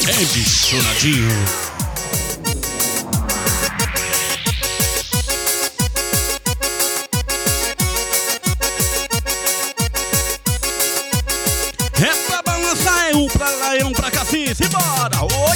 É bichonadinho. É pra balançar, é um pra lá, é um pra cá, sim, simbora, oi!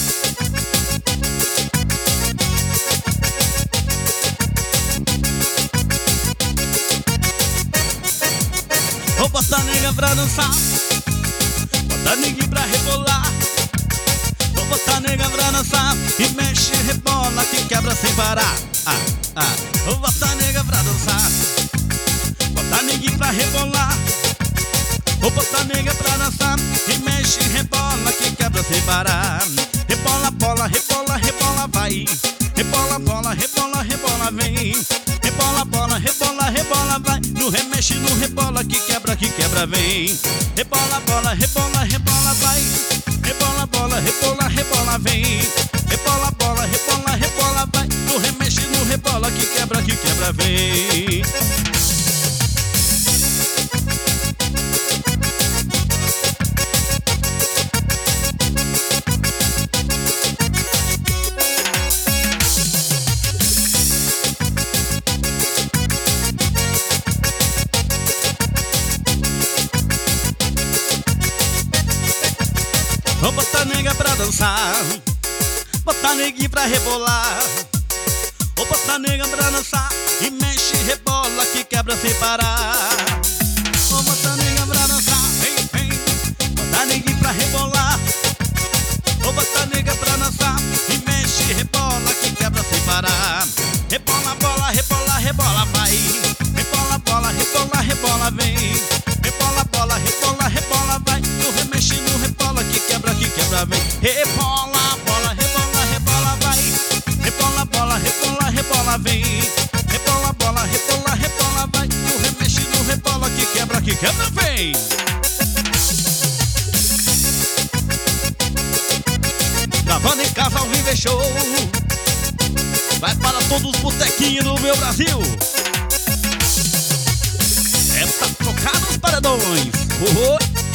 Vou botar nega pra dançar, botar neguinho pra rebolar. Vou botar nega pra dançar e mexe, rebola, que quebra sem parar. Vou botar nega pra dançar, botar neguinho pra rebolar. Vou botar nega pra dançar e mexe, rebola, que quebra sem parar. Rebola, bola, rebola, rebola, vai. Rebola, bola, rebola, rebola, vem. Rebola, bola, rebola, rebola, vai. No remexe, no rebola, que quebra, vem. Rebola, bola, rebola, rebola, vai. Rebola, bola, rebola, rebola, vem. Rebola, bola, rebola, rebola, vai. No remexe, no rebola, que quebra, vem. Vou botar nega pra dançar, botar neguinho pra rebolar. Vou botar nega pra dançar e mexe, rebola, que quebra sem parar. Vou botar nega pra dançar, vem, vem. Botar neguinho pra rebolar. Vou botar nega pra dançar e mexe, rebola, que quebra sem parar. Rebola, bola, rebola, rebola, vai. Rebola, bola, rebola, rebola, vem. Rebola, bola, rebola, rebola, vai. No remexe, no rebola, que quebra, vem. Rebola, bola, rebola, rebola, vai. Rebola, bola, rebola, rebola, vem. Rebola, bola, rebola, rebola, vai. No remexe, no rebola, que quebra, vem. Gravando em casa ao vivo é show. Vai para todos os botequinhos do meu Brasil. É pra tocar nos paredões.